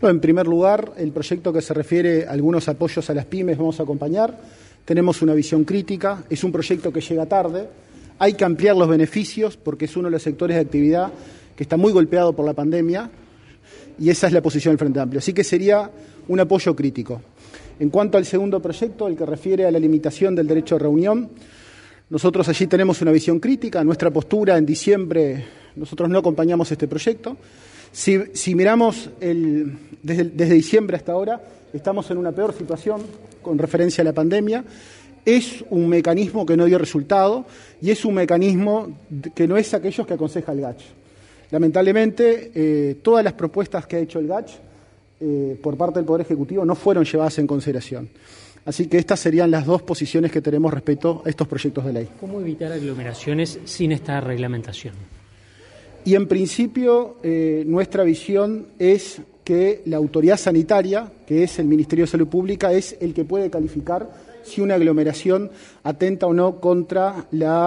Bueno, en primer lugar, el proyecto que se refiere a algunos apoyos a las pymes vamos a acompañar. Tenemos una visión crítica, es un proyecto que llega tarde, hay que ampliar los beneficios porque es uno de los sectores de actividad que está muy golpeado por la pandemia y esa es la posición del Frente Amplio. Así que sería un apoyo crítico. En cuanto al segundo proyecto, el que refiere a la limitación del derecho de reunión, nosotros allí tenemos una visión crítica. Nuestra postura en diciembre, nosotros no acompañamos este proyecto. Si miramos desde diciembre hasta ahora, estamos en una peor situación con referencia a la pandemia. Es un mecanismo que no dio resultado y es un mecanismo que no es aquellos que aconseja el GACH. Lamentablemente, todas las propuestas que ha hecho el GACH por parte del Poder Ejecutivo no fueron llevadas en consideración. Así que estas serían las dos posiciones que tenemos respecto a estos proyectos de ley. ¿Cómo evitar aglomeraciones sin esta reglamentación? Y en principio nuestra visión es que la autoridad sanitaria, que es el Ministerio de Salud Pública, es el que puede calificar si una aglomeración atenta o no contra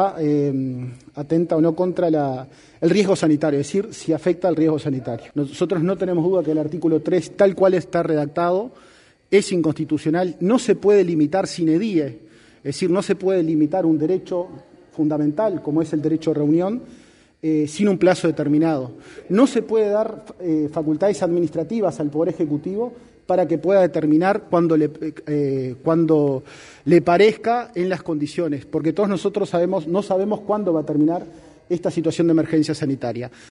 el riesgo sanitario, es decir, si afecta al riesgo sanitario. Nosotros no tenemos duda que el artículo 3, tal cual está redactado, es inconstitucional, no se puede limitar sine die, es decir, no se puede limitar un derecho fundamental como es el derecho de reunión sin un plazo determinado. No se puede dar facultades administrativas al Poder Ejecutivo para que pueda determinar cuando le parezca en las condiciones, porque todos nosotros no sabemos cuándo va a terminar esta situación de emergencia sanitaria.